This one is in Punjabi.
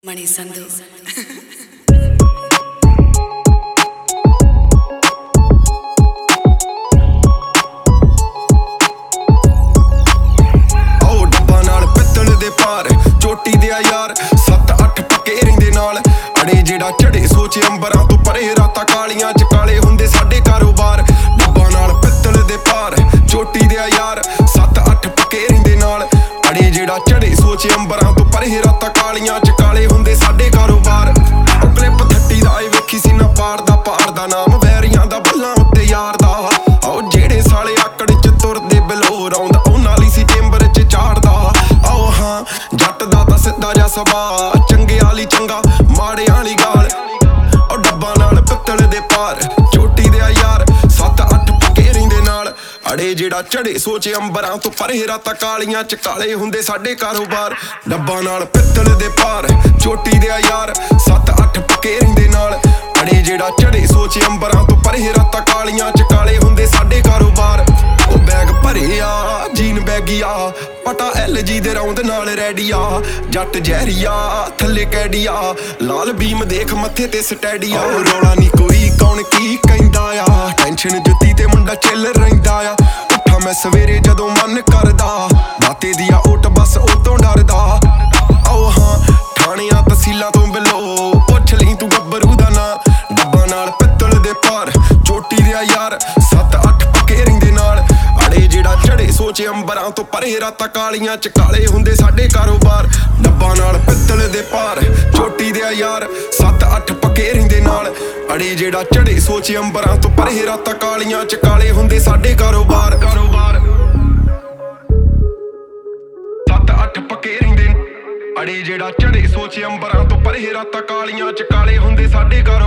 Money Sandhu. ਚੋਟੀ ਦੇ ਯਾਰ 7-8 ਪੱਕੇ ਰਹਿੰਦੇ ਨਾਲ ਅੜੇ ਜਿਹੜਾ ਚੜੇ ਸੋਚ ਅੰਬਰਾਂ ਤੋਂ ਪਰੇ ਰਾਤਾਂ ਕਾਲੀਆਂ ਚ ਕਾਲੇ ਹੁੰਦੇ ਸਾਡੇ ਕਾਰੋਬਾਰ ਡੱਬਾਂ ਨਾਲ ਪਿੱਤਲ ਦੇ ਪਾਰ ਚੋਟੀ ਦੇ ਯਾਰ 7-8 ਪੱਕੇ ਰਹਿੰਦੇ ਨਾਲ ਅੜੇ ਜਿਹੜਾ ਚੜੇ ਸੋਚ ਅੰਬਰਾਂ ਤੋਂ ਪਰੇ ਰਾਤਾਂ ਕਾਲੀਆਂ ਚ ਕਾਲੇ ਹੁੰਦੇ ਸਾਡੇ ਕਾਰੋਬਾਰ ਉਹ ਕਲਿੱਪ 30 ਦਾ ਵੇਖੀ ਸੀ ਨਾ ਪਾਰ ਦਾ ਨਾਮ ਵੈਰੀਆਂ ਦਾ ਬੱਲਾਂ ਉੱਤੇ ਯਾਰ ਦਾ ਉਹ ਜਿਹੜੇ ਸਾਲੇ ਆਕੜ ਚ ਤੁਰਦੇ ਬਲੋਰ ਆਉਂਦਾ ਉਹ ਨਾਲ ਹੀ ਸੀ ਚੇਂਬਰ ਚ ਚਾੜਦਾ ਆਓ ਹਾਂ ਜੱਟ ਦਾ ਤਾਂ ਸਿੱਧਾ ਜਿਹਾ ਸੁਭਾਅ ਚੰਗੇ ਵਾਲੀ ਚੰਗਾ ਮਾੜੇ ਵਾਲੀ ਗਾਲ ਉਹ ਡੱਬਾਂ ਨਾਲ ਪਿੱਤਲ ਦੇ ਪਾਰ ਚੋਟੀ ਦੇ ਯਾਰ 7-8 ਪੱਕੇ ਰਹਿੰਦੇ ਨਾਲ ਅੜੇ ਜਿਹੜਾ ਚੜੇ ਸੋਚੇ ਅੰਬਰਾਂ ਤੋਂ ਪਰੇ ਰਾਤਾਂ ਕਾਲੀਆਂ ਚ ਕਾਲੇ ਹੁੰਦੇ ਸਾਡੇ ਕਾਰੋਬਾਰ ਡੱਬਾਂ ਨਾਲ ਪਿੱਤਲ ਦੇ ਪਾਰ ਚੋਟੀ ਦੇ ਯਾਰ 7-8 ਪੱਕੇ ਰਹਿੰਦੇ ਨਾਲ ਅੜੇ ਜਿਹੜਾ ਚੜੇ ਸੋਚੇ ਅੰਬਰਾਂ ਤੋਂ ਪਰੇ ਰਾਤਾਂ ਕਾਲੀਆਂ ਚ ਕਾਲੇ ਹੁੰਦੇ ਸਾਡੇ ਕਾਰੋਬਾਰ ਉਹ ਬੈਗ ਭਰਿਆ ਜੀਨ ਬੈਗੀਆ ਪਟਾ LG ਦੇ ਰੌਂਦ ਨਾਲ ਰੈਡੀਆ ਜੱਟ ਜਹਿਰੀਆ ਥੱਲੇ ਕੈਡੀਆ ਲਾਲ ਬੀਮ ਦੇਖ ਮੱਥੇ ਤੇ ਸਟੈਡੀਆ ਰੌਲਾ ਨੀ ਕੋਈ ਕੌਣ ਕੀ ਕਹਿੰਦਾ ਆ ਟੈਨਸ਼ਨ ਜੁੱਤੀ ਤੇ ਮੁੰਡਾ ਚਿੱਲ ਰਹਿੰਦਾ ਆ ਉੱਠਾ ਮੈਂ ਸਵੇਰੇ ਜਦੋਂ ਮਨ ਕਰਦਾ ਬਾਤੇ ਦੀ ਆ ਓਟ ਬਸ ਉਹ ਤੋਂ ਡਰਦਾ ਆਓ ਹਾਂ ਥਾਣਿਆਂ ਤਹਿਸੀਲਾਂ ਤੋਂ ਬਿਲੋ ਪੁੱਛ ਲਈ ਤੂੰ ਗੱਭਰੂ ਦਾ ਨਾਂ ਡੱਬਾਂ ਨਾਲ ਪਿੱਤਲ ਦੇ ਪਾਰ ਚੋਟੀ ਦੇ ਯਾਰ 7-8 ਪੱਕੇ ਰਹਿੰਦੇ ਨਾਲ ਅੜੇ ਜਿਹੜਾ ਚੜੇ ਸੋਚੇ ਅੰਬਰਾਂ ਤੋਂ ਪਰੇ ਰਾਤਾਂ ਕਾਲੀਆਂ ਚ ਕਾਲੇ ਹੁੰਦੇ ਸਾਡੇ ਕਾਰੋਬਾਰ ਡੱਬਾਂ ਨਾਲ ਪਿੱਤਲ ਦੇ ਪਾਰ ਚੋਟੀ ਦੇ ਯਾਰ 7-8 ਪੱਕੇ ਰਹਿੰਦੇ ਨਾਲ ਅੜੇ ਜਿਹੜਾ ਚੜੇ ਸੋਚੇ ਅੰਬਰਾਂ ਤੋਂ ਪਰੇ ਰਾਤਾਂ ਕਾਲੀਆਂ ਚ ਕਾਲੇ ਹੁੰਦੇ ਸਾਡੇ ਕਾਰੋਬਾਰ 7-8 ਪੱਕੇ ਰਹਿੰਦੇ ਅੜੇ ਜਿਹੜਾ ਚੜੇ ਸੋਚੇ ਅੰਬਰਾਂ ਤੋਂ ਪਰੇ ਰਾਤਾਂ ਕਾਲੀਆਂ ਚ ਕਾਲੇ ਹੁੰਦੇ ਸਾਡੇ